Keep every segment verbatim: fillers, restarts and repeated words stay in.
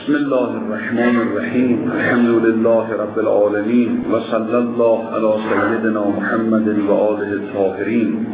بسم الله الرحمن الرحیم. الحمد لله رب العالمین و صلی الله علی سیدنا محمد و آله الطاهرین.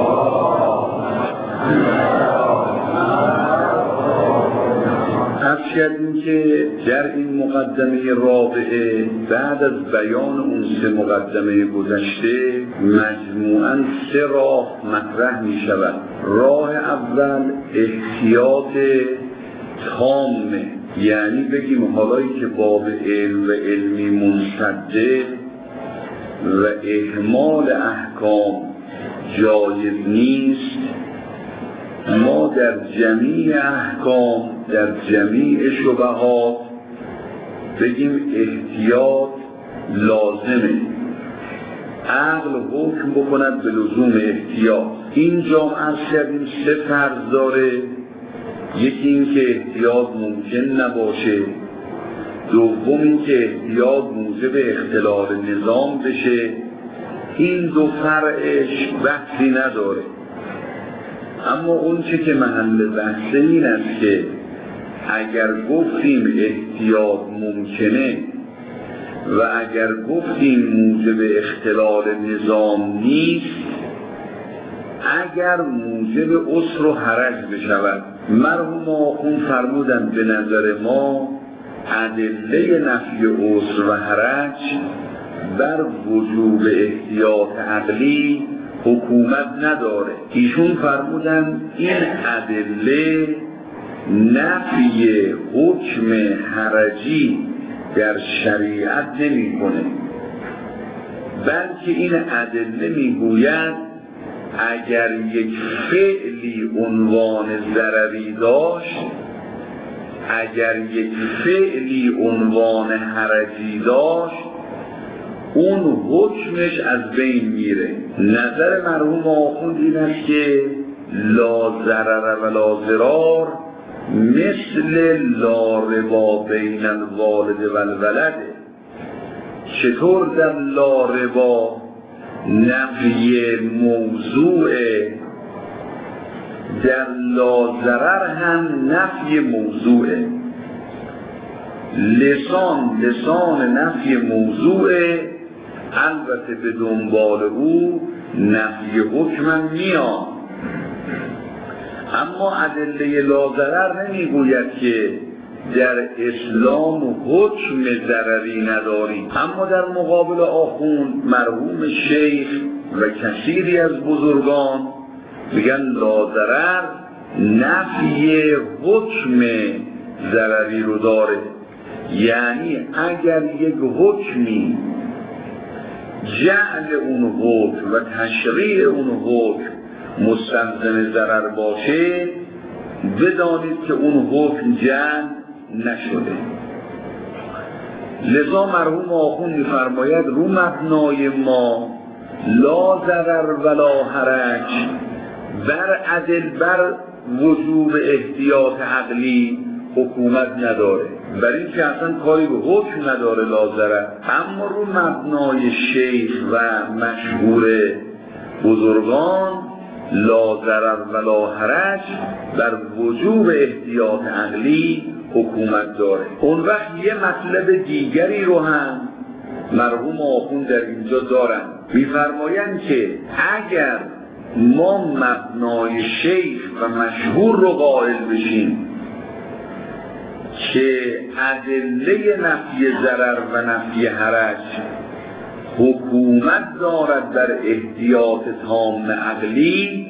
عرض کردیم که در این مقدمه رابعه بعد از بیان اون سه مقدمه گذشته مجموعاً سه راه مطرح می شود. راه اول احتیاط تامه، یعنی بگیم حالایی که باب علم و علمی منصده و اهمال احکام جایز نیست، ما در جمیع احکام در جمیع شبهات بگیم احتیاط لازمه، عقل حکم بکند به لزوم احتیاط. اینجا عرض کردیم سه فرض داره. یکی این که احتیاط ممکن نباشه، دوم این که احتیاط موجب اختلال نظام بشه. این دو فرعش بحثی نداره، اما اون چه که محل بحث این است که اگر گفتیم احتیاط ممکنه و اگر گفتیم موجب اختلال نظام نیست، اگر موجب عسر و حرج بشود. مرحوم آخوند فرمودن به نظر ما ادله نفی عسر و حرج بر وجوب احتیاط عقلی حکومت نداره. ایشون فرمودن این ادله نفی حکم حرجی در شریعت نمی کنه، بلکه این ادله می گوید اگر یک فعلی عنوان ضرری داشت، اگر یک فعلی عنوان حرجی داشت، اون حکمش از بین میره. نظر مرحوم آخوند این است که لا ضرر و لا ضرار مثل لا ربا بین الوالد و الولد. چطور در لا ربا نفی موضوع، در لا ضرر هم نفی موضوع. لسان لسان نفی موضوع، البته به دنبال او نفی حکم میاد. اما ادله لا ضرر نمیگوید که در اسلام حکم ضرری نداریم. اما در مقابل آخوند مرحوم شیخ و کثیری از بزرگان میگن لا ضرر نفی حکم ضرری رو داره. یعنی اگر یک حکمی جعل اون حکم و تشریع اون حکم مستلزم ضرر باشه، بدانید که اون حکم جعل نشده. لذا مرحوم آخوند می‌فرماید رو مبنای ما لا ضرر ولا حرج بر عدل بر وجوب احتیاط عقلی حکومت نداره، برای اینکه اصلا کاری به حکم نداره لا ضرر. اما رو مبنای شیخ و مشهور بزرگان لا ضرر ولا حرج بر وجوب احتیاط عقلی حکومت داره. اون وقت یه مطلب دیگری رو هم مرحوم آخوند در اینجا دارن، میفرمایند که اگر ما مبنای شیخ و مشهور رو قائل بشیم که ادله نفی ضرر و نفی حرج حکومت دارد در احتیاط تام عقلی،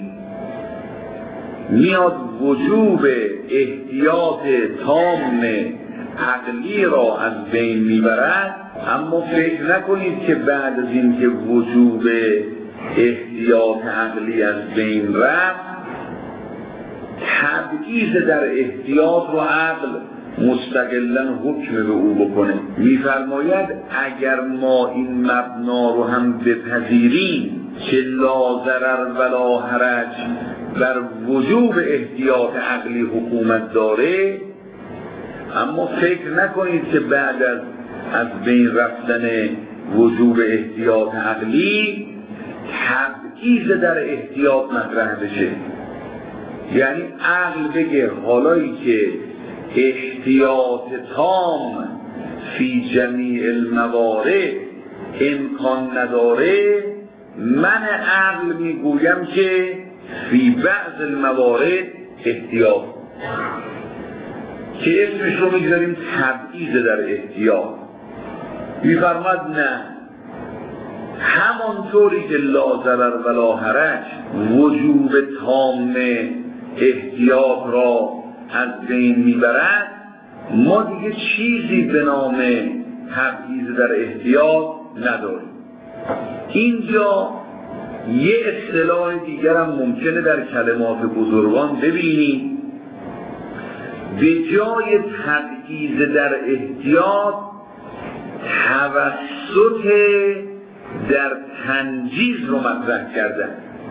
میاد وجوب احتیاط تام عقلی را از بین میبرد. اما فکر نکنید که بعد از این که وجوب احتیاط عقلی از بین رفت، تبعیض در احتیاط رو عقل مستقلاً حکم به او بکنه. میفرماید اگر ما این مبنا رو هم بپذیریم که لا ضرر ولا حرج بر وجوب احتیاط عقلی حکومت داره، اما فکر نکنید که بعد از از بین رفتن وجوب احتیاط عقلی تبعیض در احتیاط مطرح بشه. یعنی عقل بگه حالایی که احتیاط تام فی جمیع الموارد امکان نداره، من عقل میگویم که فی بعض الموارد احتیاط، که اسمش رو میگذاریم تبعیض در احتیاط. میفرماد نه، همانطوری که لا ضرر ولا حرج وجوب تام احتیاط را از بین میبرد، ما دیگه چیزی به نام تبعیض در احتیاط نداریم. اینجا یه اصطلاح دیگر هم ممکنه در کلمات بزرگان ببینیم، به جای تبعیض در احتیاط توسط در تنجیز رو مطرح کردن.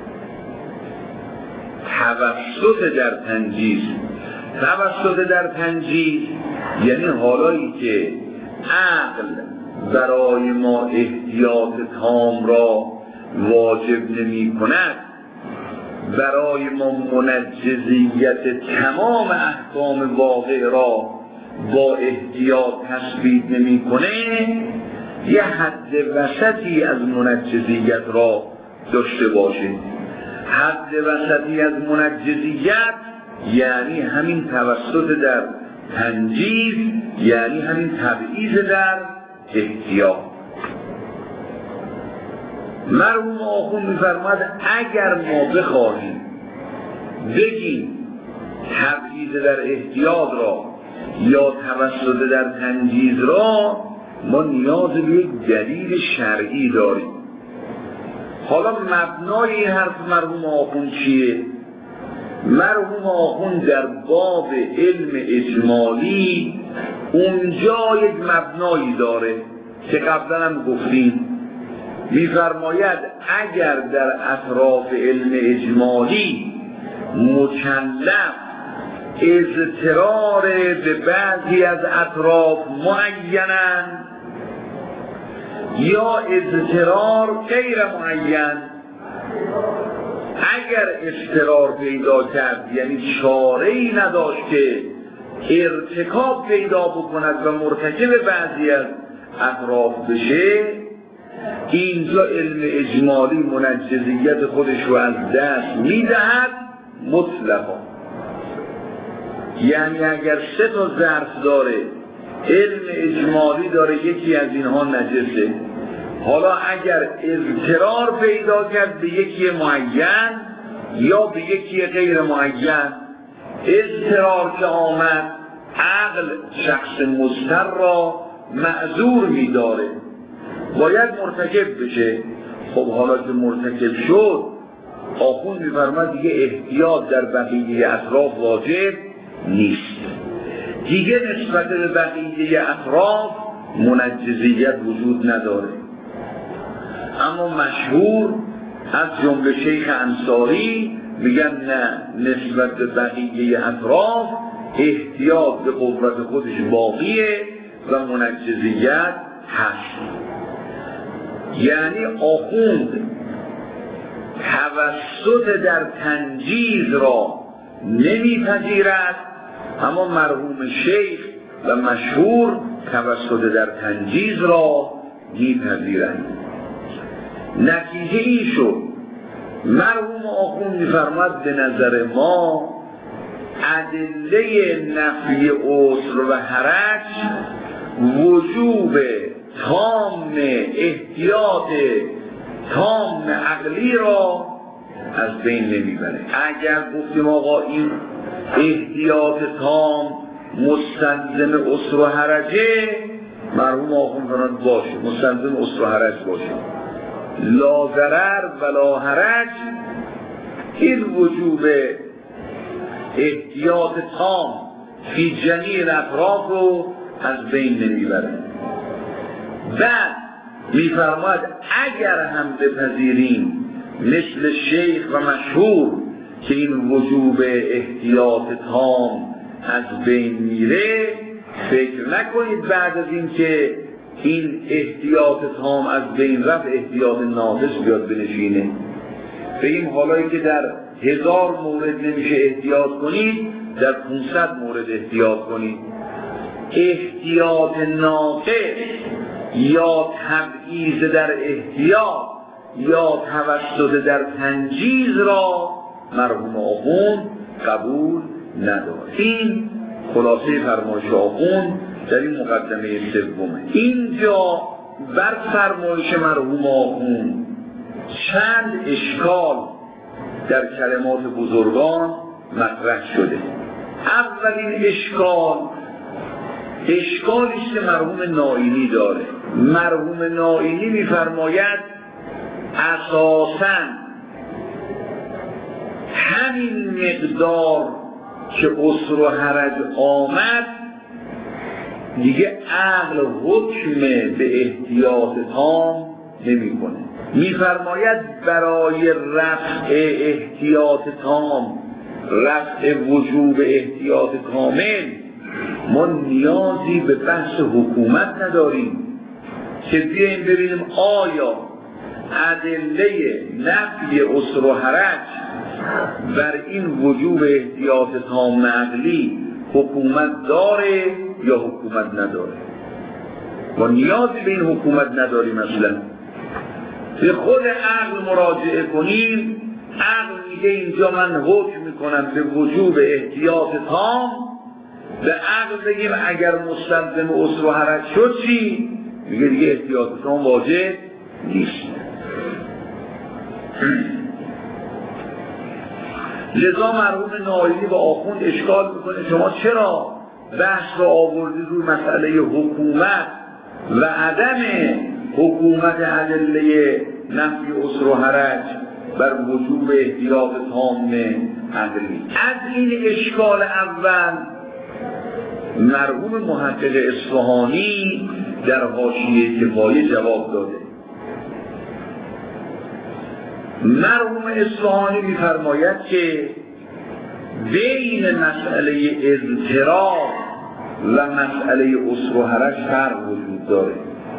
توسط در تنجیز، توسط در تنجیز یعنی حالایی که عقل برای ما احتیاط تام را واجب نمی کند، برای ما منجزیت تمام احکام واقع را با احتیاط تثبیت نمی کنه، یه حد وسطی از منجزیت را داشته باشه. حد وسطی از منجزیت یعنی همین توسط در تنجیز، یعنی همین تبعیض در احتیاط. مرحوم آخوند می‌فرماید اگر ما بخواهیم بگیم تبعیض در احتیاط را یا توسط در تنجیز را، ما نیاز به یک دلیل شرعی داریم. حالا مبنای این حرف مرحوم آخوند چیه؟ مرحوم آخوند در باب علم اجمالی اونجا یک مبنایی داره که قبلا هم گفتیم. می‌فرماید اگر در اطراف علم اجمالی مکلف اضطرار به بعضی از اطراف معینن یا اضطرار غیر معین، اگر اضطرار پیدا کرد یعنی چاره‌ای نداشت که ارتکاب پیدا بکند و مرتکب بعضی از اطراف بشه، اینجا علم اجمالی منجزیت خودش رو از دست میدهد مطلقا. یعنی اگر سه تا ظرف داره، علم اجمالی داره یکی از اینها نجسه، حالا اگر اضطرار پیدا کرد به یکی معین یا به یکی غیر معین، اضطرار که آمد عقل شخص مضطر را معذور می‌داره، باید مرتکب بشه. خب حالا که مرتکب شد، آخوند می‌فرماید دیگه احتیاط در بقیه اطراف واجب نیست، دیگه نسبت به بقیه اطراف منجزیت وجود نداره. اما مشهور از جمله شیخ انصاری میگن نه، نسبت به بقیه اطراف احتیاط به قوت خودش باقیه و منجزیت هست. یعنی آخوند توسط در تنجیز را نمیپذیرد، اما مرحوم شیخ و مشهور توسط در تنجیز را میپذیرند. نتیجه این شد مرحوم آخوند میفرماد به نظر ما ادله نفی عسر و حرج وجوب تام احتیاط تام عقلی را از بین نمیبره. اگر گفتیم آقا این احتیاط تام مستلزم عسر و حرجه، مرحوم آخوند فرمود باشه، مستلزم عسر و حرج باشه، لا ضرر ولا حرج، این وجوب احتیاط تام فی جمیع الاطراف رو از بین نمیبره. بعد میفرماید اگر هم بپذیریم مثل شیخ و مشهور که این وجوب احتیاط تام از بین میره، فکر نکنید بعد از این که این احتیاط تام از بین رفت احتیاط ناقص بیاد بنشینه. بگیم حالایی که در هزار مورد نمیشه احتیاط کنید، در پانصد مورد احتیاط کنید. احتیاط ناقص یا تبعیض در احتیاط یا توسط در تنجیز را مرحوم آخوند قبول ندارد. این خلاصه فرمایش آخوند در این مقدمه سومه. اینجا بر فرمایش مرحوم آخوند چند اشکال در کلمات بزرگان مطرح شده. اولین اشکال اشکالیست که مرحوم نائینی داره. مرحوم نائینی می‌فرماید اساساً همین مقدار که عسر و حرج آمد دیگه عقل حکم به احتیاط تام نمی کنه. می‌فرماید برای رفع احتیاط تام، رفع وجوب احتیاط کامل، ما نیازی به بحث حکومت نداریم که بیاییم ببینیم آیا ادله نفی عسر و حرج بر این وجوب احتیاط تام عقلی حکومت داره یا حکومت نداره. ما نیازی به این حکومت نداریم. اصلا به خود عقل مراجعه کنیم، عقل میگه اینجا من حکم میکنم به وجوب احتیاط تام، به عقل بگیم اگر مستلزم عسر و حرج شد چی؟ میگه دیگه احتیاط تام واجب نیست. لذا مرحوم نائینی با آخوند اشکال میکنه شما چرا بحث رو آوردید روی مسئله حکومت و عدم حکومت ادله نفی عسر و حرج بر وجوب احتیاط تام عقلی. از این اشکال اول مرحوم محقق اصفهانی در حاشیه کفایه جواب داده. مرحوم اصفهانی می‌فرماید که بین مسئله اضطرار و مسئله عسر و حرج فرق وجود داره.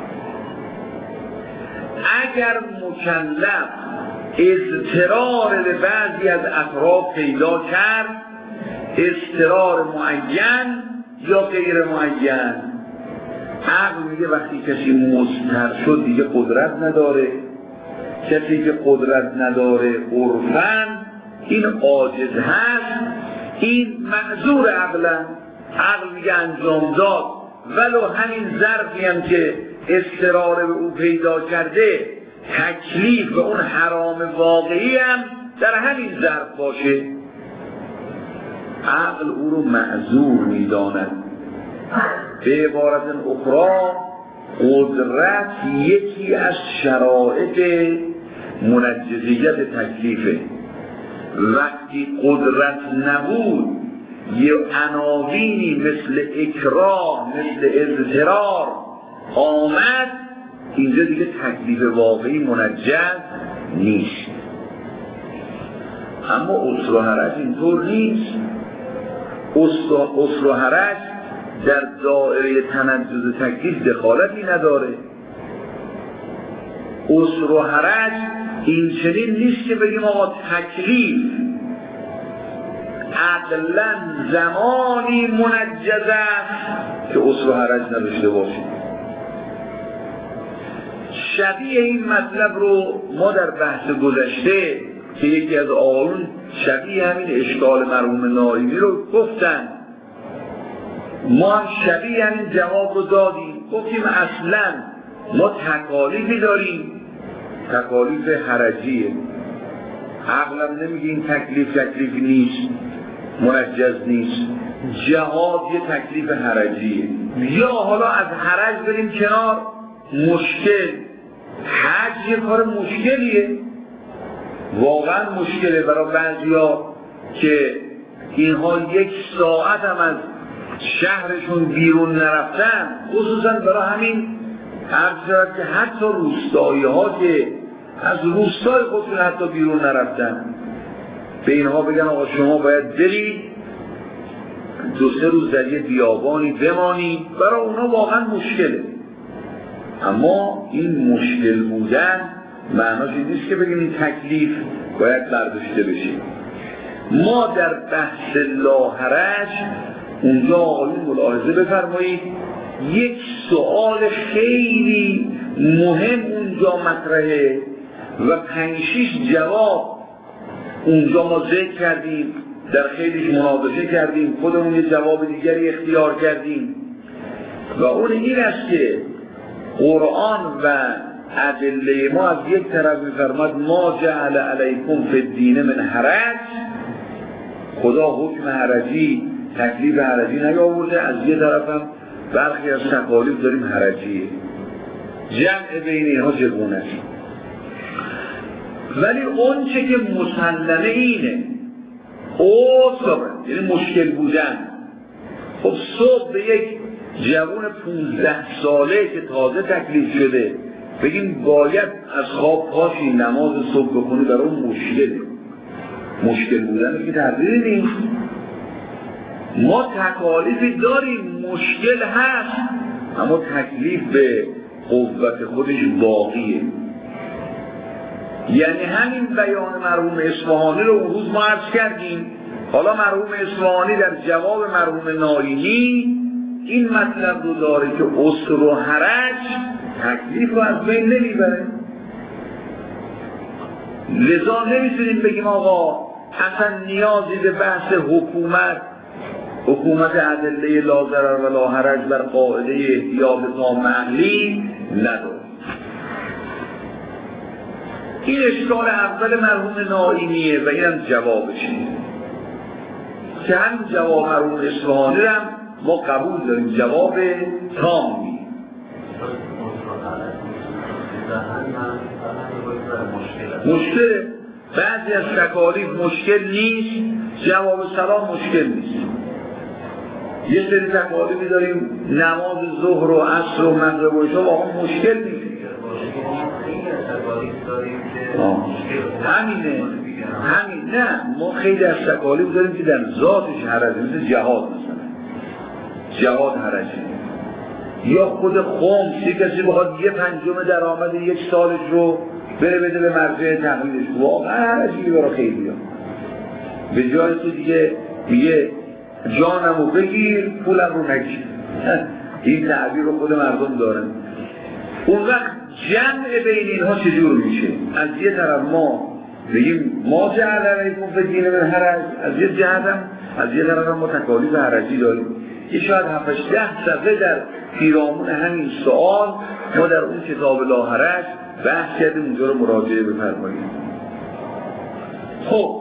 اگر مکلف اضطرار به بعضی از اطراف پیدا کرد، اضطرار معین یا غیر معین، عقل میگه وقتی کسی مضطر شد دیگه قدرت نداره. کسی که قدرت نداره عرفاً این عاجز هست، این معذور عقلا. عقل میگه انجام داد، ولو همین ظرفی هم که اضطرار به او پیدا کرده تکلیف به اون حرام واقعی هم در همین ظرف باشه، عقل او رو معذور میداند. به عبارت اخرى قدرت یکی از شرایط منجزیت تکلیفه. وقتی قدرت نبود یه عناوینی مثل اکراه، مثل اضطرار آمد، اینجا دیگه تکلیف واقعی منجز نیست. اما عسر و حرج اینطور نیست. عسر و حرج در دایره تنجز تکلیف دخالتی نداره. عسر و حرج این چنین نیست که بگیم آقا تکلیف عقلاً زمانی منجز است که عسر و حرج نداشته باشه. شبیه این مطلب رو ما در بحث گذشته که یکی از آقایون شبیه همین اشکال مرحوم نائینی رو گفتن، ما هم شبیه همین جواب رو دادیم. گفتیم اصلاً ما تکالیفی داریم، تکالیف حرجیه. عقلم نمیگه این تکلیف تکلیف نیست، منجز نیست. جهاد یه تکلیف حرجیه. یا حالا از حرج بریم کنار، مشکل حج یه کار مشکلیه، واقعا مشکله برای بعضیا که اینها یک ساعت هم از شهرشون بیرون نرفتن، خصوصا برای همین عرض شد که حتی روستایی ها که از روستای خودشون حتی بیرون نرفتن، به اینها بگن آقا شما باید برید دو سه روز در یه بیابانی بمانی، برای اونا واقعا مشکله. اما این مشکل بودن معناش این نیست که بگیم این تکلیف باید برداشته بشه. ما در بحث لاحرج اونجا آقایون ملاحظه بفرمایید یک سوال خیلی مهم اونجا مطرحه و پنج شش جواب اونجا ما ذکر کردیم، در خیلیش مناقشه کردیم، خودمون یه جواب دیگری اختیار کردیم و اون این است که قرآن و ادله ما از یک طرف می‌فرماد ما جعل علیکم فی الدین من حرج، خدا حکم حرجی تکلیف حرجی نیاورده، از یه طرف هم برخی از تکالیف داریم حرجیه. جمع بین اینها چگونه است؟ ولی اون چه که مسلمه اینه اوصابه، یعنی مشکل بودن. خب صبح به یک جوان پونزده ساله که تازه تکلیف شده بگیم باید از خواب پاشی نماز صبح بکنی، برای اون مشکله. مشکل بودن که تغییری نیست. ما تکالیفی داریم، مشکل هست، اما تکلیف به قوت خودش باقیه. یعنی همین بیان مرحوم اصفهانی رو اون روز ما عرض کردیم. حالا مرحوم اصفهانی در جواب مرحوم ناینی این مطلب رو داره که عسر و حرج تکلیف رو از بین نمیبره. لذا نمیتونیم بگیم آقا اصلا نیازی به بحث حکومت حکومت ادله لا ضرر و لا حرج بر قاعده احتیاط تام عقلی نداره. این اشکال اول مرحوم ناینیه و این هم جوابشه که هم جواب مرحوم اصفهانی رو هم ما قبول داریم، جواب تامی. مشکل بعضی از تکالیف مشکل نیست، جواب سلام مشکل نیست. یه سری تکالیفی داریم نماز ظهر و عصر و مغرب و عشا واقعا مشکل نیست. همینه همین نه ما خیلی از تکالیف داریم که در ذاتش حرجه، مثل جهاد مثلا جهاد حرجه، یا خود خمس یک کسی بخواد یه پنجم درآمد یک سالش رو بره بده به مرجع تقلیدش، واقعا حرجی برای خیلی ها. به جای تو دیگه میگه جانمو بگیر پولم رو نگیر. این تعبیر رو خود مردم دارن. اون وقت جمع بین اینها چجور میشه؟ از یه طرف ما بگیم ما جعل علیکم فی الدین من حرج، از یه جهت هم از یه طرف هم ما تکالیف حرجی داریم. یه شاید هفت ده صفحه در پیرامون همین سوال ما در اون کتاب لا حرج بحث کردیم، اونجا رو مراجعه بفرمایید. خب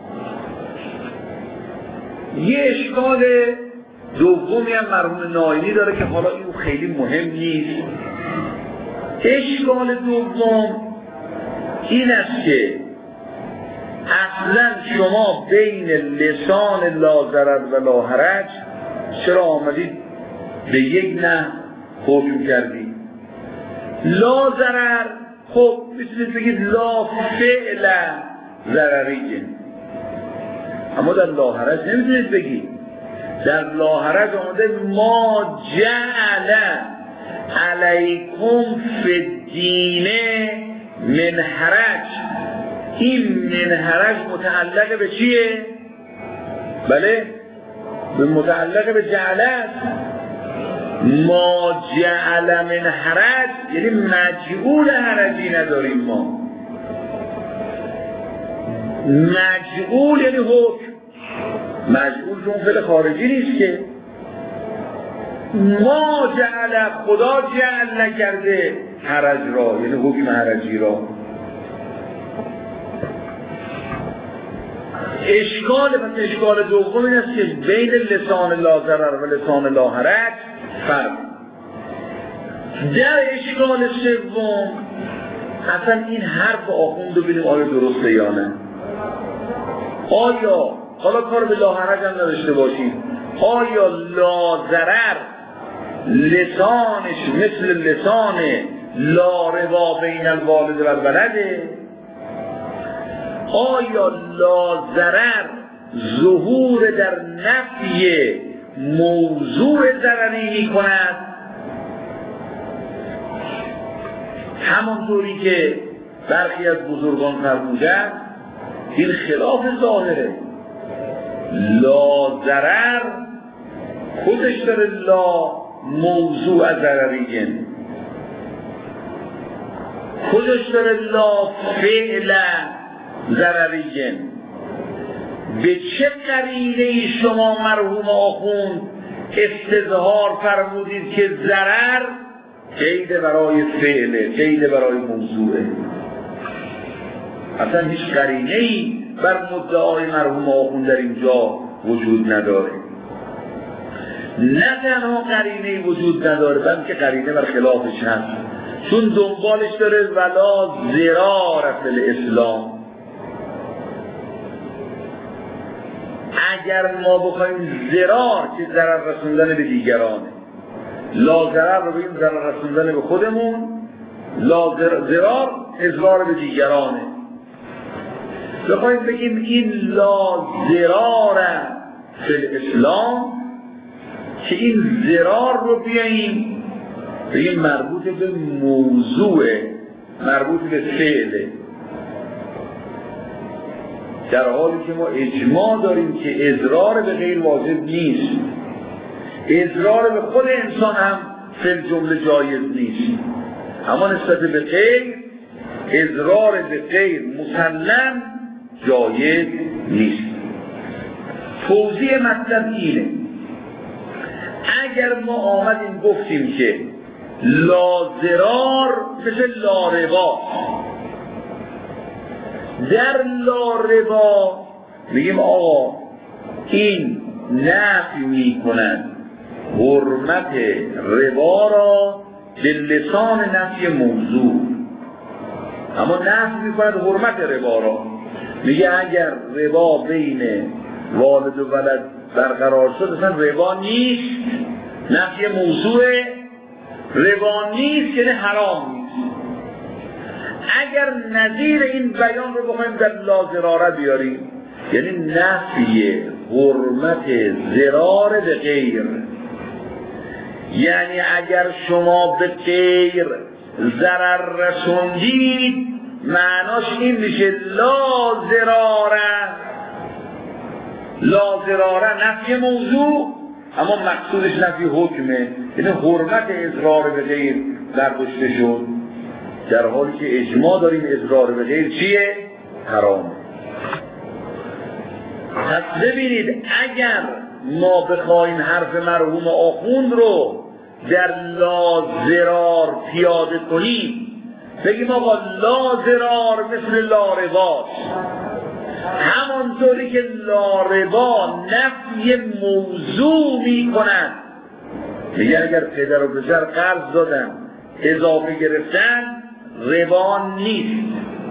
یه اشکال دومی هم مرحوم ناینی داره که حالا این خیلی مهم نیست. اشکال دوم این است که اصلا شما بین لسان لا ضرر و لا حرج چرا آمدید به یک نه حکم کردید؟ لا ضرر خب میتونید بگید لا فعل ضرریه، اما در لا حرج نمیتونید بگید. در لا حرج آمده ما جعل علیکم فی الدین من حرج. این من حرج متعلق به چیه؟ بله به متعلق به جعل است. ما جعل من حرج یعنی مجعول حرجی نداریم ما. مجعول یعنی حکم، مجعول چون فعل خارجی نیست که. ما جعل خدا جعل نکرده حرج را یعنی حکم حرجی را. اشکال پس اشکال دوم این است که بین لسان لا ضرر و لسان لا حرج فرق. در اشکال سوم اصلا این حرف آخوند رو ببینیم آیا درسته یا نه. آیا حالا کار به لا حرج هم نداشته باشید، آیا لا ضرر لسانش مثل لسان لا ربا بین الوالد و الولده؟ آیا لا ضرر ظهور در نفی موضوع ضرری می کند؟ همانطوری که برخی از بزرگان فرمودند این خلاف ظاهره. لا ضرر خودش داره لا موضوع ضرریه، خودش داره لا فعل ضرریه. به چه قرینه شما مرحوم آخوند استظهار فرمودید که ضرر قید برای فعله، قید برای موضوعه؟ اصلا هیچ قرینه‌ای بر مدعای مرحوم آخوند در اینجا وجود نداره. نه تنها قرینه‌ای وجود نداره بلکه قرینه بر خلافش هست، چون دنبالش داره ولا ضرار فی الاسلام. اگر ما بخوایم ضرار که ضرر رسوندن به دیگرانه، لا ضرر رو بگیم ضرر رسوندن به خودمون، لا ضرار اضرار به دیگرانه. بخوایم بگیم این لا ضرار فی الاسلام، که این ضرار رو بیاییم بگیم مربوط به موضوع، مربوط به فعله، در حالی که ما اجماع داریم که اضرار به غیر واجب نیست، اضرار به خود انسان هم فی الجمله جایز نیست، اما نسبت به غیر اضرار به غیر مسلم جایز نیست. توضیح مطلب اینه، اگر ما آمدیم گفتیم که لا ضرار مثل لا ربا، در لا ربا میگیم آقا این نفی میکنن حرمت ربا را به لسان نفی موضوع، اما نفی میکنن حرمت ربا را. میگه اگر ربا بین والد و ولد برقرار شد اصلا ربا نیست، نفی موضوع ربا نیست یعنی حرام نیست. اگر نظیر این بیان رو بخوایم در لا ضراره بیاریم، یعنی نفی حرمت ضرار به غیر، یعنی اگر شما به غیر ضرر رسوندید معناش این میشه لا ضراره. لا ضراره نفی موضوع اما مقصودش نفی حکمه، یعنی حرمت اضرار به غیر برداشته شد، در حالی که اجماع داریم اضرار به غیر چیه؟ حرام. پس ببینید اگر ما بخوایم حرف مرحوم آخوند رو در لا ضرار پیاده کنیم، بگیم آقا لا ضرار مثل لا رباست، همانطوری که لا ربا نفی موضوع می کند، میگه اگر پدر و پسر قرض دادن اضافه گرفتن ربا نیست،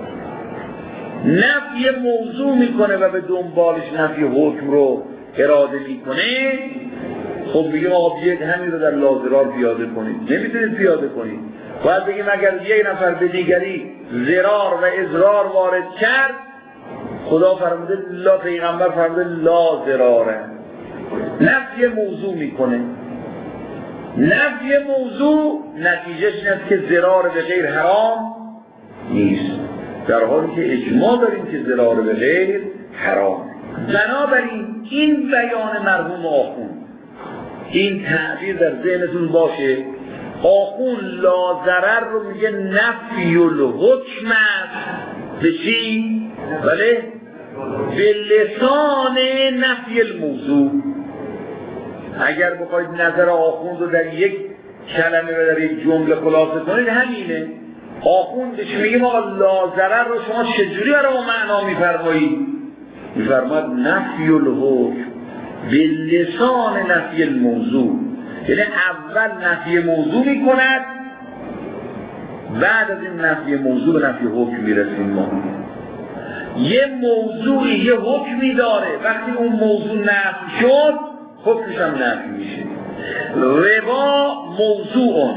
نفی موضوع میکنه و به دنبالش نفی حکم رو اراده میکنه. خب میگه آقا بیاید همین رو در لا ضرار پیاده کنید، نمیتونید پیاده کنید، باید بگیم اگر یک نفر به دیگری ضرار و اضرار وارد کرد، خدا فرموده لا، پیغمبر فرموده لا ضراره، نفی موضوع میکنه. نفی موضوع نتیجهش اینه که ضرار به غیر حرام نیست، در حالی که اجماع داریم که ضرار به غیر حرام. بنابراین این بیان مرحوم آخوند، این تعبیر در ذهنتون باشه، آخوند لا ضرر رو میگه نفی الحکم است. به چی؟ بله به لسان نفی الموضوع. اگر بخواید نظر آخوند رو در یک کلمه و در یک جمله خلاصه کنید همینه. آخوند بهش میگه ما لا ضرر رو شما چجوری برای ما معنا میفرمایید؟ میفرماید نفی الحکم به لسان نفی الموضوع، یعنی اول نفی موضوع میکند، بعد از این نفی موضوع به نفی حکم میرسیم. ما یه موضوعی یه حکمی داره، وقتی اون موضوع نفی شد حکمش هم نفی میشه. ربا موضوعون،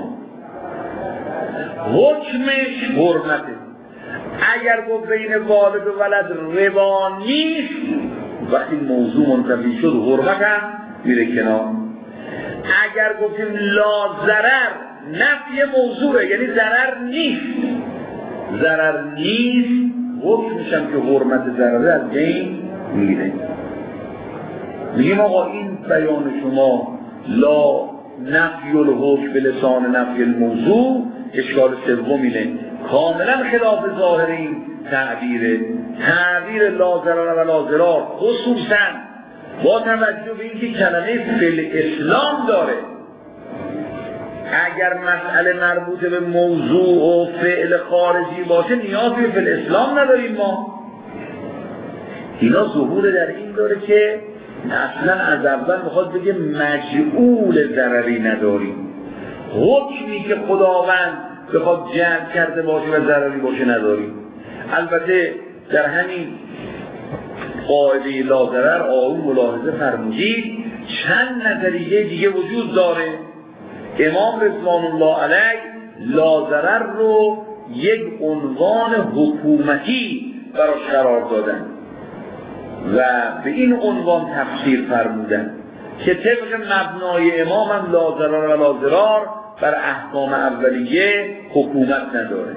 حکمش حرمته. اگر گفت بین والد و ولد ربا نیست، وقتی موضوع منتفی شد حرمت هم میره کنار. اگر گفتیم لا ضرر نفی موضوعه، یعنی ضرر نیست، ضرر نیست، حکمش هم که حرمت ضرره از بین میره. میگیم آقا این بیان شما لا نفی الحکم به لسان نفی الموضوع اشکال سوم اینه، کاملا خلاف ظاهر این تعبیره. تعبیر لا ضرر و لا ضرار خصوصا با توجه به اینکه کلمه فی الاسلام داره، اگر مسئله مربوط به موضوع و فعل خارجی باشه نیازی به فی الاسلام نداریم ما. اینا ظهور در این داره که اصلا از اول میخواد بگه مجعول ضرری نداریم، حکمی که خداوند بخواد جمع کرده باشه و ضرری باشه نداریم. البته در همین قاعده لا ضرر آقایون ملاحظه فرمودید چند نظریه دیگه وجود داره. امام رضوان الله علیه لا ضرر رو یک عنوان حکومتی براش قرار دادن و به این عنوان تفسیر فرمودن که طبق مبنای امام هم لا ضرر و لا ضرار بر احکام اولیه حکومت نداره.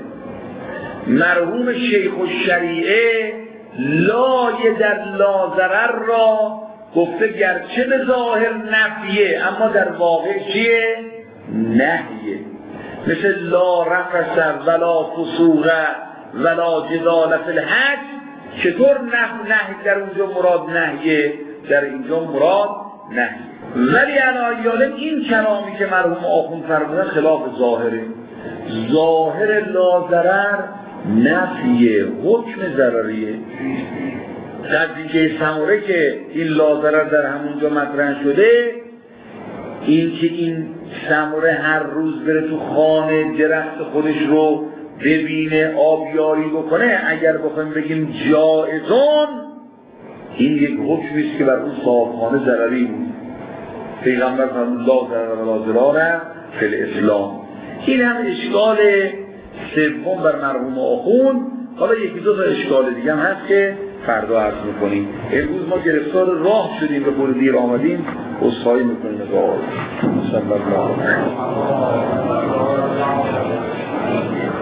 مرحوم شیخ الشریعه لای در لا ضرر را گفته گرچه به ظاهر نفیه اما در واقع چیه؟ نهیه. مثل لا رفث ولا فسوق ولا جدال فی الحج، چطور نه نه در اونجا مراد نهیه، در اینجا مراد نهیه. ولی علایالم این کلامی که مرحوم آخوند فرمودن خلاف ظاهره. ظاهر لا ضرر نفیه، حکم ضرریه. نزدیک سموره که این لا ضرر در همونجا مطرح شده، این که این سموره هر روز بره تو خانه درخت خودش رو ببینه آبیاری بکنه، اگر بخوایم بگیم جائزون، این یک حکمی است که بر اون صاحبخانه ضرری بود. پیغمبر فرمود لا ضرر و لا ضرار فی الاسلام. این هم اشکال سوم بر مرحوم آخوند. حالا یکی دو تا اشکال دیگه هم هست که فردا عرض میکنیم. امروز ما گرفتار راه شدیم به خود دیر آمدیم، عذرخواهی میکنیم از آقای صلی الله علیه و آله.